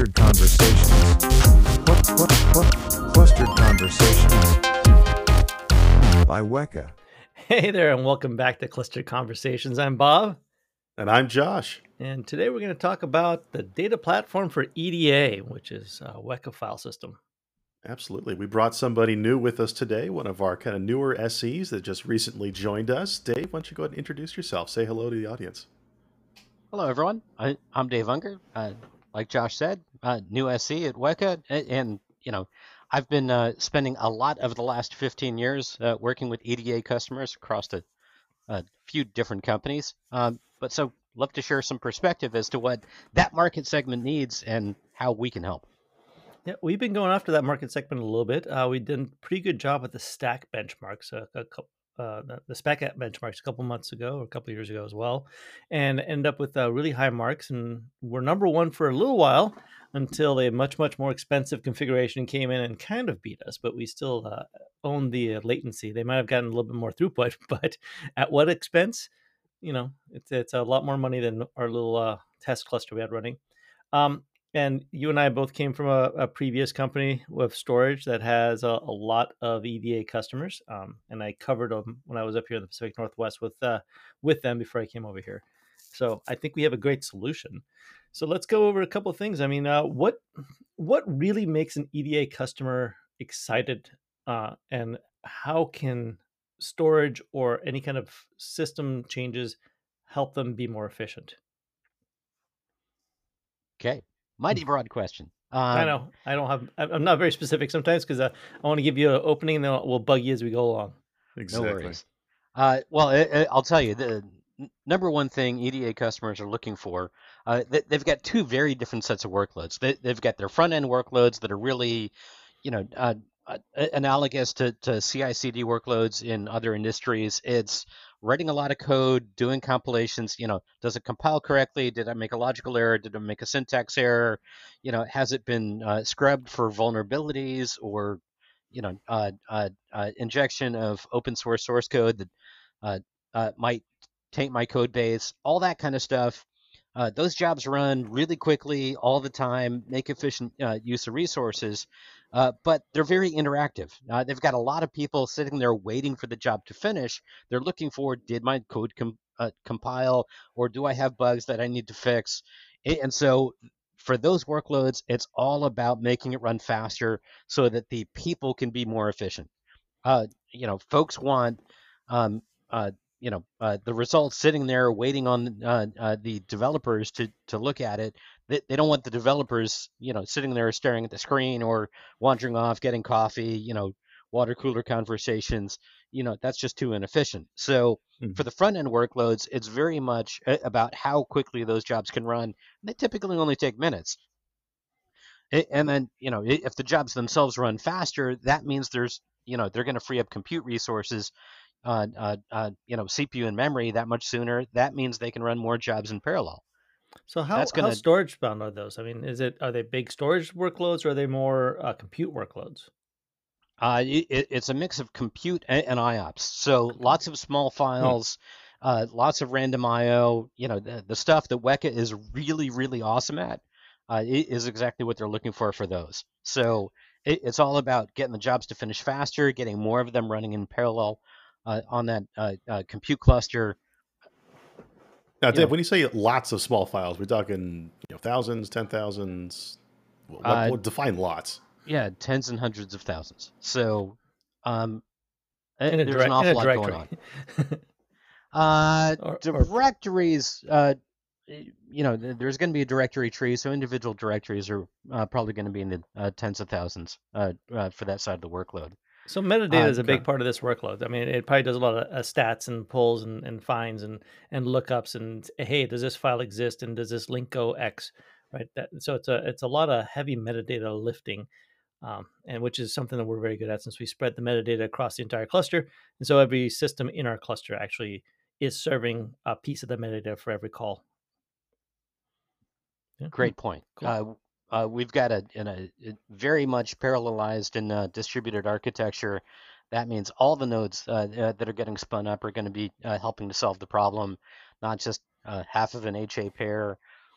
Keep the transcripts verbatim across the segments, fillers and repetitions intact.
Clustered Conversations. What, what, what? Clustered Conversations by Weka. Hey there, and welcome back to Clustered Conversations. I'm Bob. And I'm Josh. And today we're going to talk about the data platform for E D A, which is uh, Weka file system. Absolutely. We brought somebody new with us today, one of our kind of newer S Es that just recently joined us. Dave, why don't you go ahead and introduce yourself? Say hello to the audience. Hello, everyone. I, I'm Dave Unger. Uh, like Josh said, uh, new S E at Weka. And, and you know, I've been uh, spending a lot of the last fifteen years uh, working with E D A customers across a, a few different companies. Um, but so love to share some perspective as to what that market segment needs and how we can help. Yeah, we've been going after that market segment a little bit. Uh, we did a pretty good job at the stack benchmarks, uh, a couple, uh, the, the spec benchmarks a couple months ago or a couple years ago as well, and end up with uh, really high marks. And we're number one for a little while until a much, much more expensive configuration came in and kind of beat us, but we still uh, own the uh, latency. They might have gotten a little bit more throughput, but at what expense? You know, it's, it's a lot more money than our little uh, test cluster we had running. Um, And you and I both came from a, a previous company with storage that has a, a lot of E D A customers, um, and I covered them when I was up here in the Pacific Northwest with uh, with them before I came over here. So I think we have a great solution. So let's go over a couple of things. I mean, uh, what what really makes an E D A customer excited, uh, and how can storage or any kind of system changes help them be more efficient? Okay. Mighty broad question. Um, I know. I don't have. I'm not very specific sometimes because uh, I want to give you an opening, and then we'll bug you as we go along. Exactly. No worries. Uh, well, it, it, I'll tell you, the n- number one thing E D A customers are looking for, uh, they, they've got two very different sets of workloads. They, they've got their front-end workloads that are really, you know, uh, uh, analogous to, to C I C D workloads in other industries. It's writing a lot of code, doing compilations. You know, does it compile correctly? Did I make a logical error? Did I make a syntax error? You know, has it been uh, scrubbed for vulnerabilities or, you know, uh, uh, uh, injection of open source source code that uh, uh, might taint my code base? All that kind of stuff. Uh, those jobs run really quickly all the time, make efficient uh, use of resources, uh, but they're very interactive. Uh, they've got a lot of people sitting there waiting for the job to finish. They're looking for, did my code com- uh, compile, or do I have bugs that I need to fix? And so for those workloads, it's all about making it run faster so that the people can be more efficient. Uh, you know, folks want um, uh, you know, uh, the results sitting there waiting on uh, uh, the developers to to look at it. They, they don't want the developers, you know, sitting there staring at the screen or wandering off, getting coffee, you know, water cooler conversations. You know, that's just too inefficient. So Mhm. for the front end workloads, it's very much about how quickly those jobs can run. They typically only take minutes. And then, you know, if the jobs themselves run faster, that means there's, you know, they're going to free up compute resources, uh, uh, uh, you know, C P U and memory that much sooner. That means they can run more jobs in parallel. So how That's how going to, storage bound are those? I mean, is it are they big storage workloads or are they more uh, compute workloads? uh, it, it's a mix of compute and, and I O P S. So lots of small Hmm. files, uh, lots of random I O. You know, the, the stuff that Weka is really, really awesome at uh, i- is exactly what they're looking for for those. So it, it's all about getting the jobs to finish faster, getting more of them running in parallel uh, on that uh, uh, compute cluster. Now, You Dave, know, when you say lots of small files, we're talking you know thousands, ten thousands. What, uh, what define lots? yeah, tens and hundreds of thousands. So um, eh, In a there's an direct in a awful lot going directory, on. Uh, or, or directories, uh, you know, there's going to be a directory tree, so individual directories are uh, probably going to be in the uh, tens of thousands uh, uh, for that side of the workload. so metadata Uh, is a Okay. big part of this workload. I mean, it probably does a lot of uh, stats and pulls and, and finds and and lookups and hey, does this file exist and does this link go X, right? That so it's a it's a lot of heavy metadata lifting. Um, and which is something that we're very good at since we spread the metadata across the entire cluster. And so every system in our cluster actually is serving a piece of the metadata for every call. Yeah. Hmm. Great point. Cool. Uh, uh, we've got a, in a, a very much parallelized and uh, distributed architecture. That means all the nodes uh, uh, that are getting spun up are going to be uh, helping to solve the problem, not just uh, half of an H A pair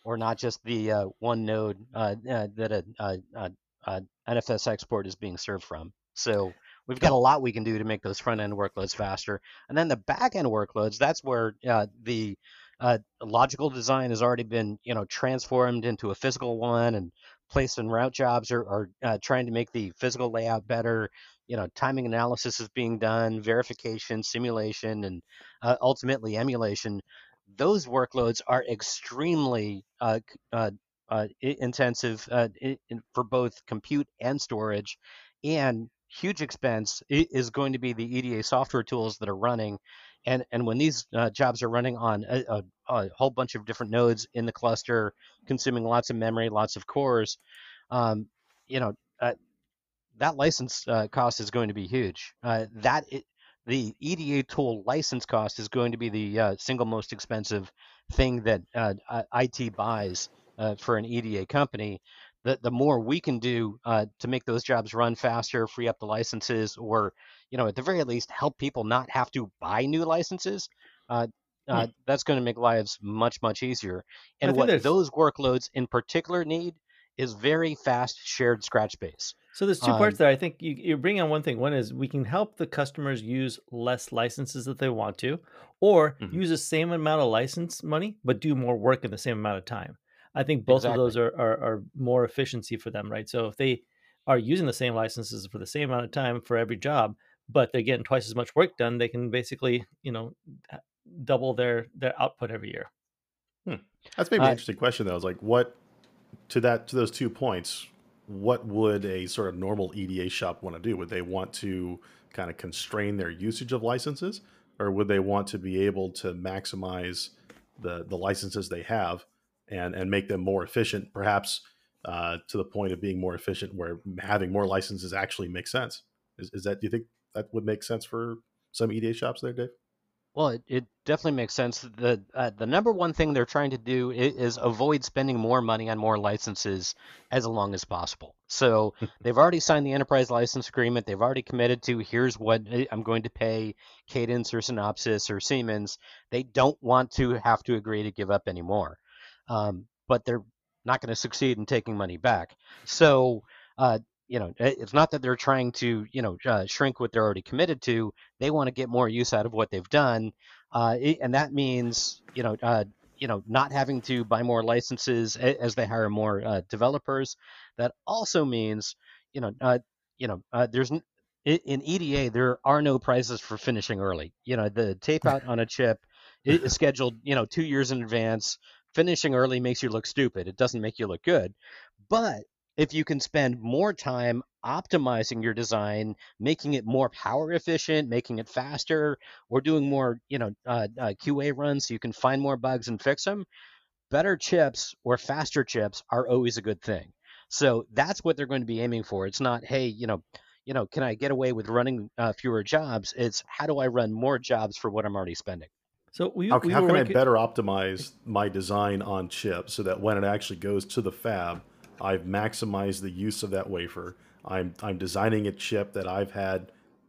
or not just the uh, one node uh, uh, that a, a, a, a N F S export is being served from. So we've got a lot we can do to make those front end workloads faster. And then the back end workloads, that's where uh, the uh, logical design has already been, you know, transformed into a physical one, and place and route jobs are, are uh, trying to make the physical layout better. You know, timing analysis is being done, verification, simulation, and uh, ultimately emulation. Those workloads are extremely uh, uh, uh, intensive uh, in, for both compute and storage, and huge expense is going to be the E D A software tools that are running. And, and when these uh, jobs are running on a, a, a whole bunch of different nodes in the cluster, consuming lots of memory, lots of cores, um, you know, uh, that license uh, cost is going to be huge. Uh, that it, the E D A tool license cost is going to be the uh, single most expensive thing that uh, I T buys uh, for an E D A company. The, the more we can do uh, to make those jobs run faster, free up the licenses, or, you know, at the very least, help people not have to buy new licenses, uh, uh, Hmm. that's going to make lives much, much easier. I And think what there's those workloads in particular need is very fast shared scratch space. so there's two parts Um, there. I think you you bring on one thing. One is we can help the customers use less licenses if they want to, or Mhm. use the same amount of license money but do more work in the same amount of time. I think both of those exactly. are are, are more efficiency for them, right? So if they are using the same licenses for the same amount of time for every job, but they're getting twice as much work done, they can basically, you know, h- double their their output every year. Hmm. That's maybe an Uh, interesting question though. Is like what to that to those two points, what would a sort of normal E D A shop want to do? Would they want to kind of constrain their usage of licenses, or would they want to be able to maximize the the licenses they have and and make them more efficient, perhaps uh, to the point of being more efficient, where having more licenses actually makes sense? Is, is that do you think that would make sense for some E D A shops there, Dave? well, it, it definitely makes sense. The uh, the number one thing they're trying to do is, is avoid spending more money on more licenses as long as possible. So they've already signed the enterprise license agreement. They've already committed to here's what I- I'm going to pay Cadence or Synopsys or Siemens. They don't want to have to agree to give up anymore, um, but they're not going to succeed in taking money back. So. Uh, you know, it- it's not that they're trying to, you know, uh, shrink what they're already committed to. They want to get more use out of what they've done, uh, it- and that means, you know, uh, you know, not having to buy more licenses a- as they hire more uh, developers. That also means, you know, uh, you know, uh, there's n- i- in E D A there are no prizes for finishing early. You know, the tape out on a chip i- is scheduled, you know, two years in advance. Finishing early makes you look stupid. It doesn't make you look good. But if you can spend more time optimizing your design, making it more power efficient, making it faster, or doing more, you know, uh, uh, Q A runs so you can find more bugs and fix them, better chips or faster chips are always a good thing. So that's what they're going to be aiming for. It's not, hey, you know, you know, can I get away with running uh, fewer jobs? It's how do I run more jobs for what I'm already spending? So we How, we how were can I working. better optimize my design on chip so that when it actually goes to the fab, I've maximized the use of that wafer. I'm I'm designing a chip that I've had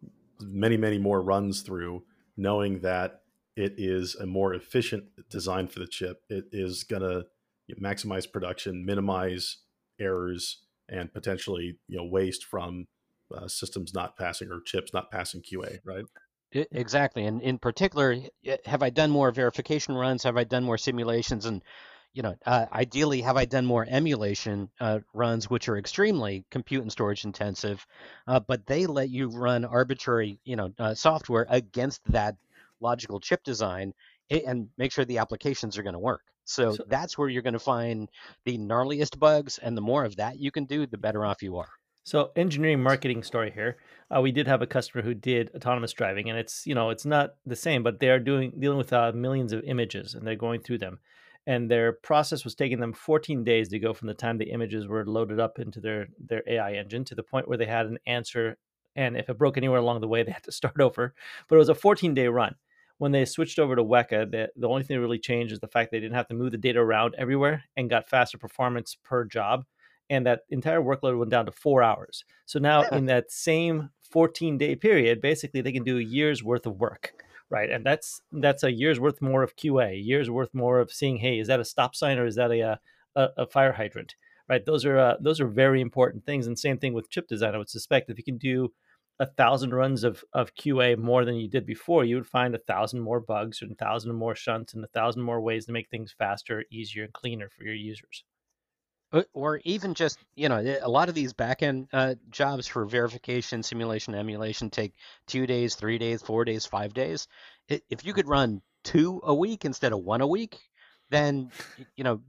many many more runs through, knowing that it is a more efficient design for the chip. It is gonna maximize production, minimize errors, and potentially you know waste from uh, systems not passing or chips not passing Q A. Right? I- Exactly. And in particular, y- have I done more verification runs? Have I done more simulations? And, you know, uh, ideally, have I done more emulation uh, runs, which are extremely compute and storage intensive, uh, but they let you run arbitrary, you know, uh, software against that logical chip design a- and make sure the applications are going to work. So So that's where you're going to find the gnarliest bugs, and the more of that you can do, the better off you are. So engineering marketing story here. Uh, we did have a customer who did autonomous driving, and it's you know it's not the same, but they are doing dealing with uh, millions of images, and they're going through them, and their process was taking them fourteen days to go from the time the images were loaded up into their their A I engine to the point where they had an answer, and if it broke anywhere along the way, they had to start over. But it was a fourteen day run. When they switched over to Weka, the, the only thing that really changed is the fact they didn't have to move the data around everywhere and got faster performance per job, and that entire workload went down to four hours. So now in that same fourteen day period, basically they can do a year's worth of work, right? And that's that's a year's worth more of Q A, a year's worth more of seeing, hey, is that a stop sign or is that a a, a fire hydrant, right? Those are uh, those are very important things. And same thing with chip design. I would suspect if you can do a thousand runs of of Q A more than you did before, you would find a thousand more bugs and a thousand more shunts and a thousand more ways to make things faster, easier, and cleaner for your users. Uh, Or even just, you know, a lot of these backend uh, jobs for verification, simulation, emulation take two days, three days, four days, five days. I- If you could run two a week instead of one a week, then, y- you know,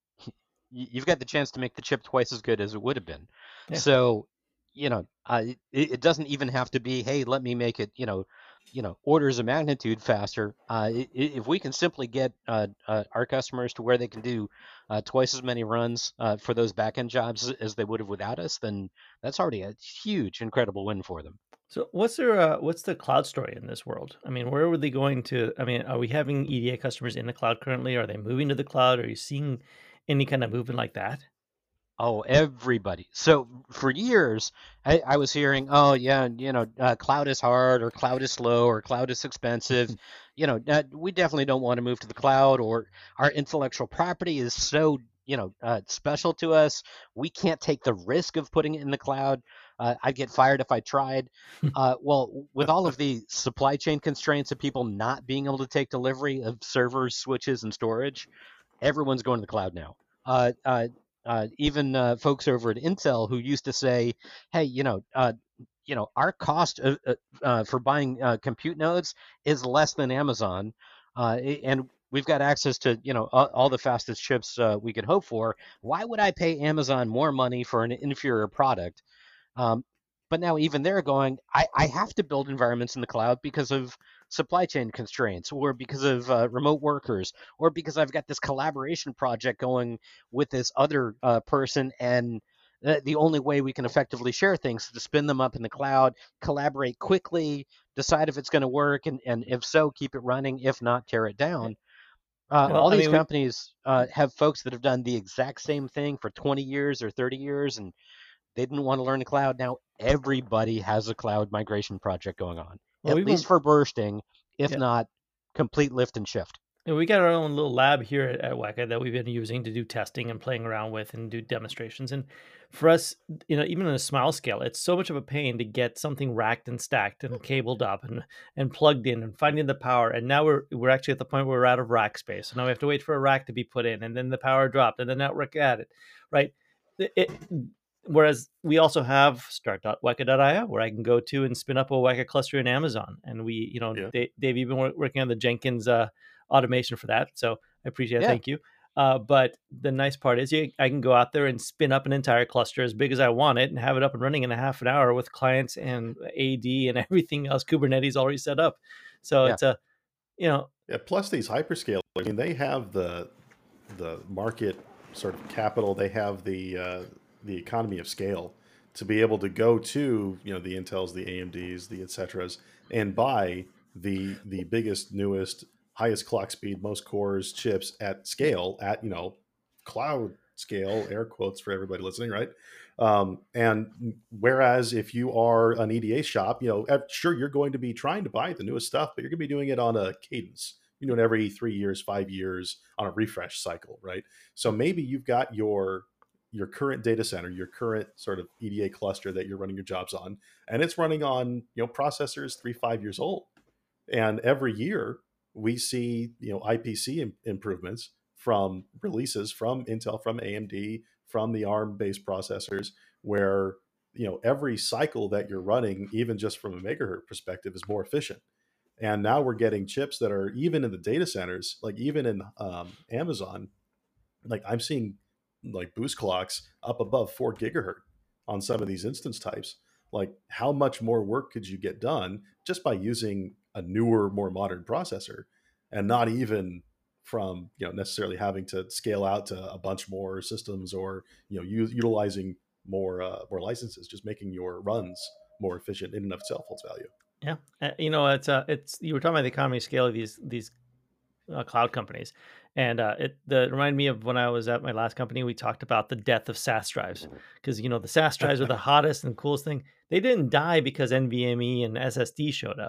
y- you've got the chance to make the chip twice as good as it would have been. Yeah. So, you know, uh, it, it doesn't even have to be, hey, let me make it, you know, you know, orders of magnitude faster. Uh, i- i- if we can simply get uh, uh, our customers to where they can do uh, twice as many runs uh, for those backend jobs as as they would have without us, then that's already a huge, incredible win for them. So what's their uh, what's the cloud story in this world? I mean, where were they going to? I mean, are we having E D A customers in the cloud currently? Are they moving to the cloud? Are you seeing any kind of movement like that? Oh, everybody. So for years, I, I was hearing, oh yeah, you know, uh, cloud is hard, or cloud is slow, or cloud is expensive. You know, uh, we definitely don't want to move to the cloud, or our intellectual property is so, you know, uh, special to us. We can't take the risk of putting it in the cloud. Uh, I'd get fired if I tried. Uh, well, with all of the supply chain constraints of people not being able to take delivery of servers, switches, and storage, everyone's going to the cloud now. Uh, uh, uh, even uh, folks over at Intel who used to say, "Hey, you know, uh, you know, our cost uh, uh, uh, for buying uh, compute nodes is less than Amazon, uh, and we've got access to, you know, all, all the fastest chips uh, we could hope for. Why would I pay Amazon more money for an inferior product?" Um, but now even they're going, I, I have to build environments in the cloud because of supply chain constraints, or because of uh, remote workers, or because I've got this collaboration project going with this other uh, person, and uh, the only way we can effectively share things is to spin them up in the cloud, collaborate quickly, decide if it's going to work, and, and if so, keep it running. If not, tear it down. Uh, Well, all I these mean, we, companies uh, have folks that have done the exact same thing for twenty years or thirty years, and they didn't want to learn the cloud. Now everybody has a cloud migration project going on, well, at we've least been, for bursting, if yeah. not complete lift and shift. And we got our own little lab here at, at Weka that we've been using to do testing and playing around with and do demonstrations. And for us, you know, even on a small scale, it's so much of a pain to get something racked and stacked and cabled up and and plugged in and finding the power. And now we're we're actually at the point where we're out of rack space. So now we have to wait for a rack to be put in, and then the power dropped, and the network added, right? It, it, whereas we also have start dot weka dot i o where I can go to and spin up a Weka cluster in Amazon. And we, you know, Yeah. Dave, Dave you've been wor- working on the Jenkins uh, automation for that. So I appreciate it. Yeah. Thank you. Uh, but the nice part is you, I can go out there and spin up an entire cluster as big as I want it and have it up and running in a half an hour with clients and A D and everything else, Kubernetes already set up. So Yeah. it's a, you know, Yeah, plus these hyperscalers, I mean, they have the the market sort of capital, they have the uh, the economy of scale to be able to go to, you know, the Intels, the A M Ds, the et ceteras, and buy the the biggest, newest, highest clock speed, most cores chips at scale, at, you know, cloud scale, air quotes for everybody listening, right? Um, and whereas if you are an E D A shop, you know, sure, you're going to be trying to buy the newest stuff, but you're going to be doing it on a cadence. You're doing it every three years, five years on a refresh cycle, right? So maybe you've got your your current data center, your current sort of E D A cluster that you're running your jobs on, and it's running on, you know, processors three, five years old. And every year we see, you know, I P C im- improvements from releases from Intel, from A M D, from the ARM based processors, where, you know, every cycle that you're running, even just from a megahertz perspective, is more efficient. And now we're getting chips that are even in the data centers, like even in um, Amazon, like I'm seeing like boost clocks up above four gigahertz on some of these instance types. Like, how much more work could you get done just by using a newer, more modern processor, and not even from, you know, necessarily having to scale out to a bunch more systems, or, you know, u- utilizing more uh, more licenses, just making your runs more efficient in and of itself holds value. yeah, uh, you know, it's uh, it's you were talking about the economy scale of these these uh, cloud companies, and uh, it the, it reminded me of when I was at my last company. We talked about the death of S A S drives because, you know, the S A S drives are the hottest and coolest thing. They didn't die because NVMe and S S D showed up.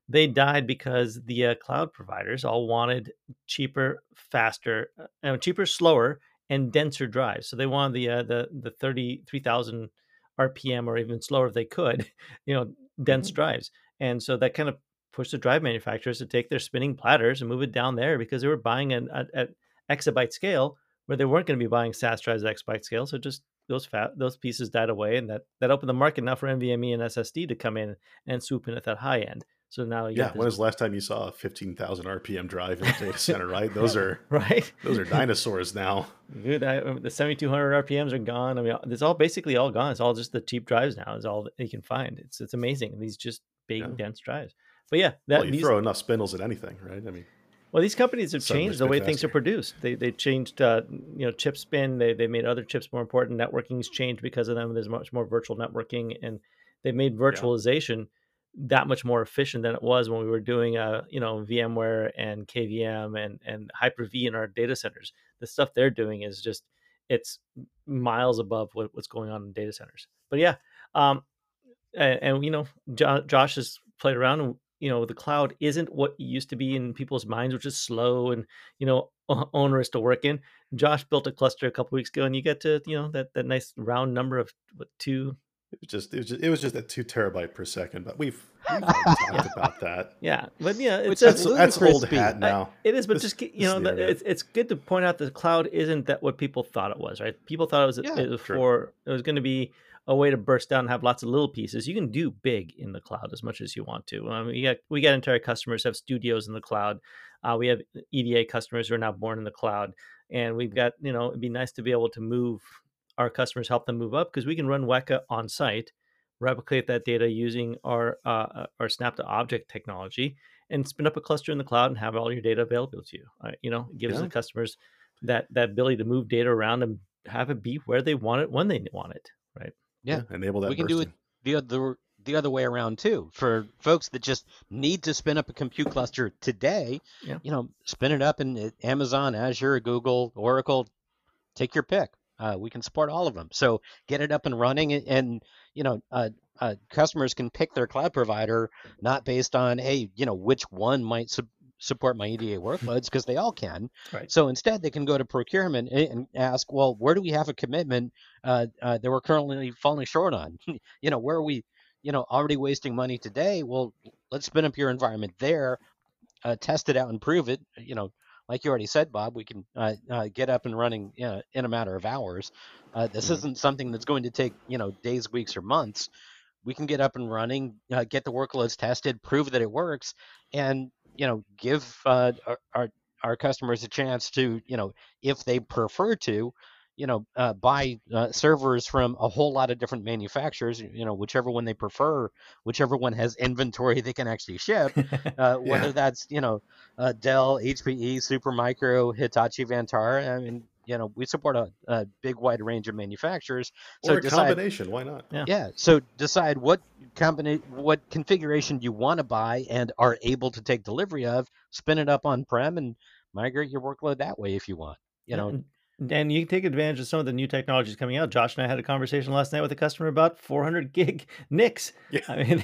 they died because the uh, cloud providers all wanted cheaper, faster, uh, cheaper, slower, and denser drives. So they wanted the uh, the the thirty-three thousand R P M or even slower if they could, you know, dense Mhm. drives. And so that kind of pushed the drive manufacturers to take their spinning platters and move it down there because they were buying an, at, at exabyte scale where they weren't going to be buying S A S drives at exabyte scale. So just those fat those pieces died away, and that that opened the market now for NVMe and S S D to come in and swoop in at that high end. So now you Yeah, got when this, was the last time you saw a fifteen thousand R P M drive in a data center, right? Those are right? those are dinosaurs now. Good. I, the seventy-two hundred R P Ms are gone. I mean, it's all basically all gone. It's all just the cheap drives now. Is all that you can find. It's it's amazing. These just big Yeah. dense drives. But yeah, Well, that you these throw enough spindles at anything, right? I mean, well these companies have suddenly changed it's the bit way things are faster. produced. They they changed uh, you know chip spin. They they made other chips more important. Networking's changed because of them. There's much more virtual networking, and they made Yeah. virtualization that much more efficient than it was when we were doing uh you know VMware and K V M and and Hyper-V in our data centers. The stuff they're doing is just it's miles above what, what's going on in data centers. But yeah, um, and, and you know, jo- Josh has played around. And, you know, the cloud isn't what it used to be in people's minds, which is slow and you know o- onerous to work in. Josh built a cluster a couple weeks ago, and you get to you know that that nice round number of what two. It was just it was just it was just at two terabyte per second, but we've we've already talked Yeah. about that. Yeah, but yeah, it's Which a, is That's that's ludicrous old speed. hat I- now. it is, but This- just you this know, is the the, internet. it's it's good to point out that the cloud isn't that what people thought it was, right? People thought it was, Yeah, it was true. for it was going to be a way to burst down and have lots of little pieces. You can do big in the cloud as much as you want to. Um, we got we got entire customers who have studios in the cloud. Uh, we have E D A customers who are now born in the cloud, and we've got you know it'd be nice to be able to move our customers, help them move up because we can run Weka on site, replicate that data using our uh, our Snap to Object technology, and spin up a cluster in the cloud and have all your data available to you. Uh, you know, it gives Yeah. the customers that that ability to move data around and have it be where they want it when they want it. Right. Yeah. enable that We can do bursting. it the other the other way around too. For folks that just need to spin up a compute cluster today, Yeah. you know, spin it up in Amazon, Azure, Google, Oracle, take your pick. Uh, we can support all of them. So get it up and running, and, and you know, uh, uh, customers can pick their cloud provider not based on, hey, you know, which one might su- support my E D A workloads, because they all can. Right. So instead, they can go to procurement and, and ask, well, where do we have a commitment uh, uh, that we're currently falling short on? you know, where are we, you know, already wasting money today? Well, let's spin up your environment there, uh, test it out and prove it. You know, like you already said, Bob, we can uh, uh, get up and running uh, in a matter of hours. Uh, this Mhm. isn't something that's going to take you know days, weeks, or months. We can get up and running, uh, get the workloads tested, prove that it works, and you know give uh, our, our our customers a chance to you know if they prefer to you know uh, buy uh, servers from a whole lot of different manufacturers, you know whichever one they prefer, whichever one has inventory they can actually ship, uh, whether Yeah. that's you know uh, Dell, H P E, Supermicro, Hitachi, Vantara. I mean, you know we support a, a big wide range of manufacturers. So Or a decide, combination. Why not? Yeah. yeah. So decide what company, what configuration you want to buy and are able to take delivery of. Spin it up on prem and migrate your workload that way if you want. You Yeah, know, and, and you can take advantage of some of the new technologies coming out. Josh and I had a conversation last night with a customer about four hundred gig N I Cs. Yeah. I mean,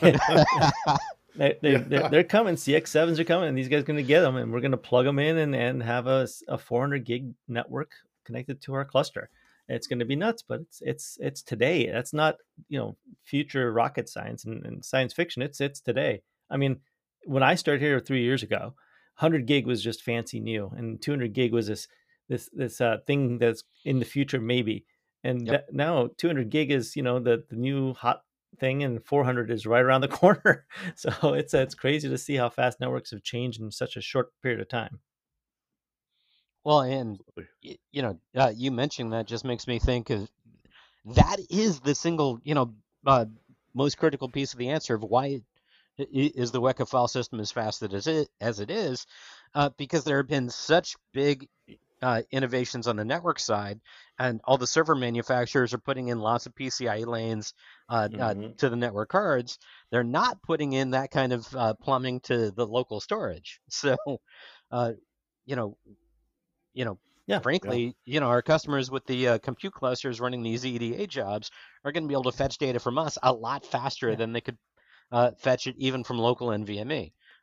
they, they, Yeah. they're, they're coming. C X sevens are coming, and these guys are going to get them, and we're going to plug them in and, and have a, s- a four hundred gig network connected to our cluster. It's going to be nuts, but it's it's it's today. That's not you know future rocket science and, and science fiction. It's it's today. I mean, when I started here three years ago, one hundred gig was just fancy new, and two hundred gig was this this this uh, thing that's in the future maybe. And Yep. that, now two hundred gig is you know the the new hot thing, and four hundred is right around the corner. So it's it's crazy to see how fast networks have changed in such a short period of time. well, and Absolutely. y- you know, uh, you mentioning that just makes me think of that is the single, you know, uh, most critical piece of the answer of why it, i- is the Weka file system as fast as it as it is, uh, because there have been such big uh, innovations on the network side, and all the server manufacturers are putting in lots of P C I E lanes uh, uh, Mhm. to the network cards. They're not putting in that kind of uh, plumbing to the local storage. So, uh, you know, you know, Yeah. frankly, you know, our customers with the uh, compute clusters running these E D A jobs are going to be able to fetch data from us a lot faster Yeah. than they could uh, fetch it even from local NVMe.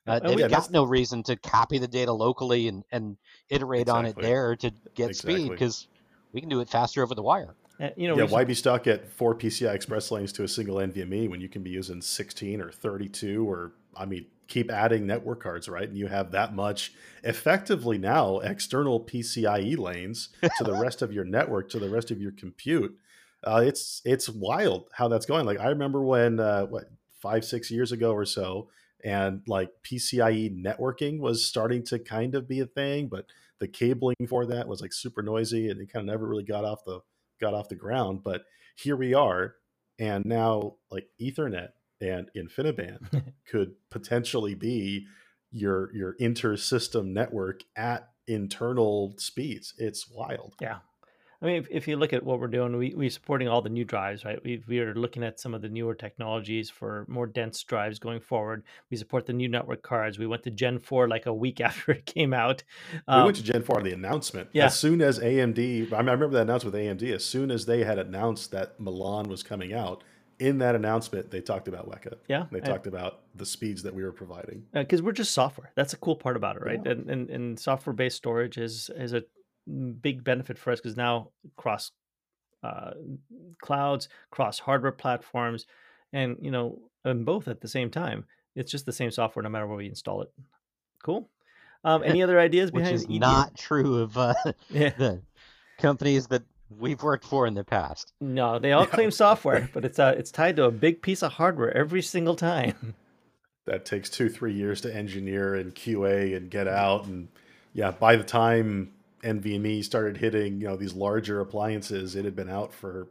Uh, And they've we, Yeah, that's got no reason to copy the data locally and, and iterate on it exactly there to get speed exactly. because we can do it faster over the wire. and, you know, Yeah, we why sup- be stuck at four P C I Express lanes to a single NVMe when you can be using sixteen or thirty-two or, I mean, keep adding network cards, right? And you have that much effectively now external PCIe lanes to the rest of your network, to the rest of your compute. Uh, it's it's wild how that's going. Like I remember when uh, what five six years ago or so, and like PCIe networking was starting to kind of be a thing, but the cabling for that was like super noisy, and it kind of never really got off the got off the ground. But here we are, and now like Ethernet and InfiniBand could potentially be your your inter-system network at internal speeds. It's wild. yeah. I mean, if, if you look at what we're doing, we, we're supporting all the new drives, right? We, we are looking at some of the newer technologies for more dense drives going forward. We support the new network cards. We went to Gen four like a week after it came out. We Um, went to Gen four on the announcement. yeah, As soon as A M D, I, mean, I remember that announcement with A M D, as soon as they had announced that Milan was coming out, in that announcement, they talked about Weka. yeah. They talked about the speeds that we were providing. Because we're just software. That's a cool part about it, right? Yeah. And, and, and software-based storage is, is a big benefit for us because now across uh, clouds, cross hardware platforms, and you know, and both at the same time. It's just the same software no matter where we install it. Cool. Um, any other ideas Which behind is E D A? not true of uh, Yeah. the companies that we've worked for in the past. No, they all Yeah. claim software, but it's uh, it's tied to a big piece of hardware every single time. That takes two, three years to engineer and Q A and get out. And yeah, by the time NVMe started hitting, you know, these larger appliances, it had been out for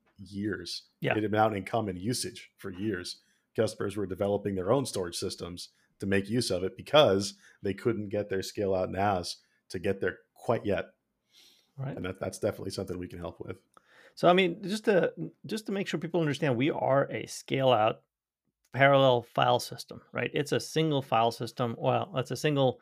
years. Yeah. It had been out in common usage for years. Customers were developing their own storage systems to make use of it because they couldn't get their scale out N A S to get there quite yet. Right. And that, that's definitely something we can help with. So I mean, just to just to make sure people understand, we are a scale out parallel file system, right? It's a single file system. Well, it's a single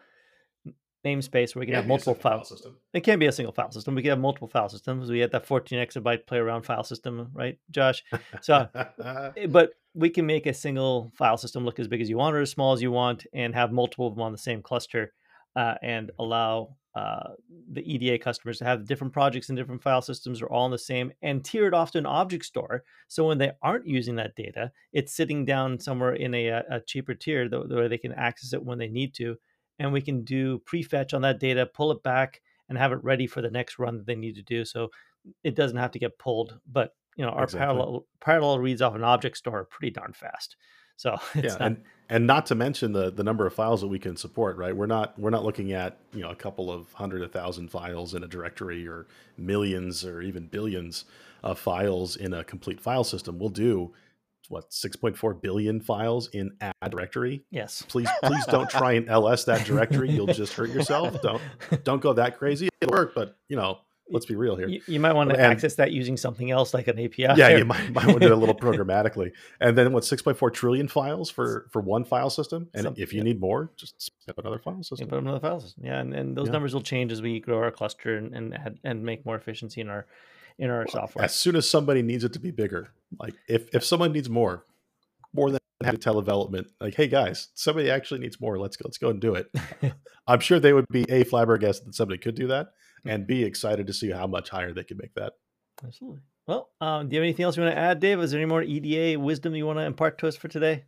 namespace where we can have multiple files. system. It can be a single file system. We can have multiple file systems. We had that fourteen exabyte play around file system, right, Josh? So, eh, but we can make a single file system look as big as you want or as small as you want, and have multiple of them on the same cluster, uh, and allow uh, the E D A customers to have different projects and different file systems are all in the same and tiered off to an object store. So when they aren't using that data, it's sitting down somewhere in a, a cheaper tier th- where they can access it when they need to. And we can do prefetch on that data, pull it back, and have it ready for the next run that they need to do. So it doesn't have to get pulled. But you know, our Exactly. parallel parallel reads off an object store are pretty darn fast. So it's yeah, not, and and not to mention the the number of files that we can support, right? We're not we're not looking at, you know, a couple of hundred, a thousand files in a directory or millions or even billions of files in a complete file system. We'll do what six point four billion files in a directory. yes. Please please don't try and L S that directory. You'll just hurt yourself. Don't don't go that crazy. It'll work, but you know, let's be real here. You, you might want to And- access that using something else like an A P I. Yeah, you might, might want to do it a little programmatically. And then what, six point four trillion files for, for one file system? And Some- if you yeah. need more, just spin up another file You system. put them in the file system. Yeah, and, and those Yeah. numbers will change as we grow our cluster and and, add- and make more efficiency in our in our software. As soon as somebody needs it to be bigger, like if, if someone needs more, more than having to teledevelopment, like, hey guys, somebody actually needs more. Let's go, let's go and do it. I'm sure they would be A, flabbergasted that somebody could do that, and B, excited to see how much higher they could make that. Absolutely. Well, um, do you have anything else you want to add, Dave? Is there any more E D A wisdom you want to impart to us for today?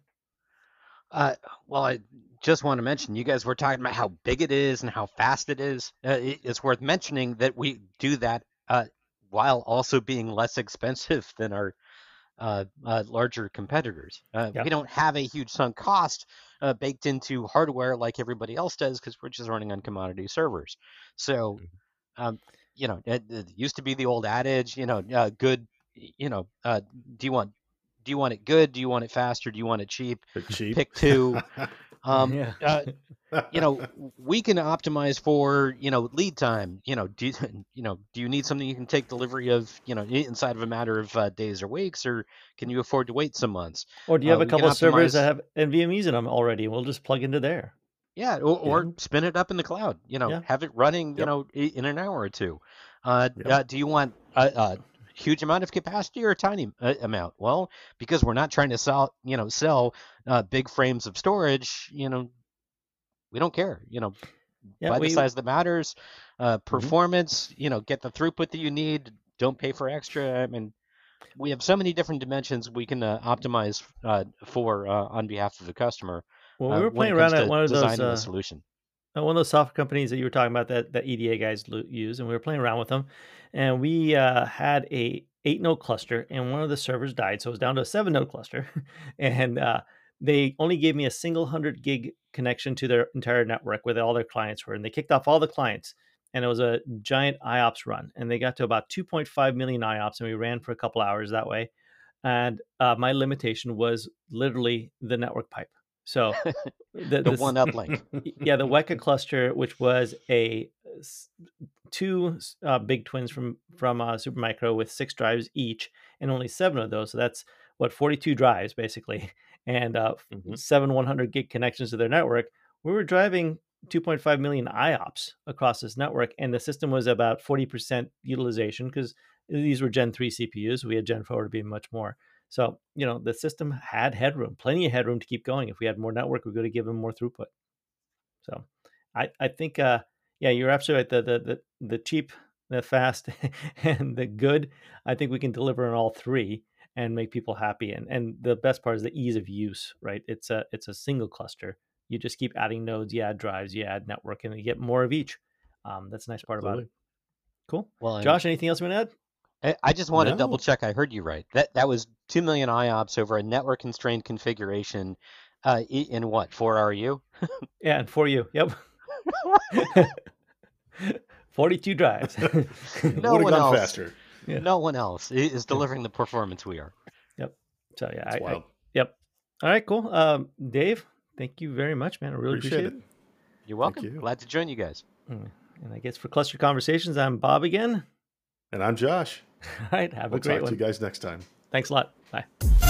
Uh, well, I just want to mention, you guys were talking about how big it is and how fast it is. Uh, it, it's worth mentioning that we do that uh, while also being less expensive than our uh, uh, larger competitors. Uh, Yeah. We don't have a huge sunk cost uh, baked into hardware like everybody else does because we're just running on commodity servers. So, um, you know, it, it used to be the old adage, you know, uh, good, you know, uh, do you want do you want it good? Do you want it fast, or do you want it cheap? They're cheap. Pick two. Um, Yeah. uh, you know, we can optimize for, you know, lead time. You know, do you, you know, do you need something you can take delivery of, you know, inside of a matter of uh, days or weeks, or can you afford to wait some months? Or do you Uh, have a we can couple of servers optimize- that have N V M Es in them already? We'll just plug into there. Yeah, or, or spin it up in the cloud. You know, Yeah. have it running, you Yep. know, i- in an hour or two. Uh, Yep. uh, do you want a, a huge amount of capacity or a tiny uh, amount? Well, because we're not trying to sell, you know, sell uh, big frames of storage. You know, we don't care. You know, Yeah, buy the we size that matters, uh, Mm-hmm. performance. You know, get the throughput that you need. Don't pay for extra. I mean, we have so many different dimensions we can uh, optimize uh, for uh, on behalf of the customer well we uh, were when playing it comes around at to one of those designing the uh, solution. uh, one of those software companies that you were talking about that that E D A guys lo- use, and we were playing around with them, and we uh, had a eight node cluster, and one of the servers died, so it was down to a seven node cluster, and uh, they only gave me a single hundred gig connection to their entire network where all their clients were, and they kicked off all the clients, and it was a giant I O P S run, and they got to about two point five million I O P S, and we ran for a couple hours that way, and uh, my limitation was literally the network pipe. So the, The this, one uplink. yeah, the Weka cluster, which was a s- two uh, big twins from from uh, Supermicro with six drives each, and only seven of those. So that's what forty-two drives basically, and uh, Mhm. seven one hundred gig connections to their network. We were driving two point five million I O P S across this network, and the system was about forty percent utilization because these were Gen three C P Us. We had Gen four to be much more. So, you know, the system had headroom, plenty of headroom to keep going. If we had more network, we could have given more throughput. So I, I think, uh, yeah, you're absolutely right. The, the, the, the cheap, the fast, and the good, I think we can deliver on all three and make people happy. And, and the best part is the ease of use, right? It's a, it's a single cluster. You just keep adding nodes, you add drives, you add network, and you get more of each. Um, that's the nice part about it. Absolutely. Cool. Well, and Josh, anything else you want to add? I- I just want to double No. check. I heard you right. That that was two million I O P S over a network constrained configuration. Uh, i- in what four R U? Yeah, and for you. Yep. forty-two drives. No Would have one gone else. faster. Yeah. No one else i- is delivering the performance we are. Yep. So yeah, It's I, I wild. yep. All right, cool. Um, Dave, thank you very much, man. I really Appreciate, appreciate, it. You're welcome. you. Glad to join you guys. it. Mm. And I guess for Cluster Conversations, I'm Bob again. And I'm Josh. All right, have We'll a great talk one. to you guys next time. Thanks a lot. Bye.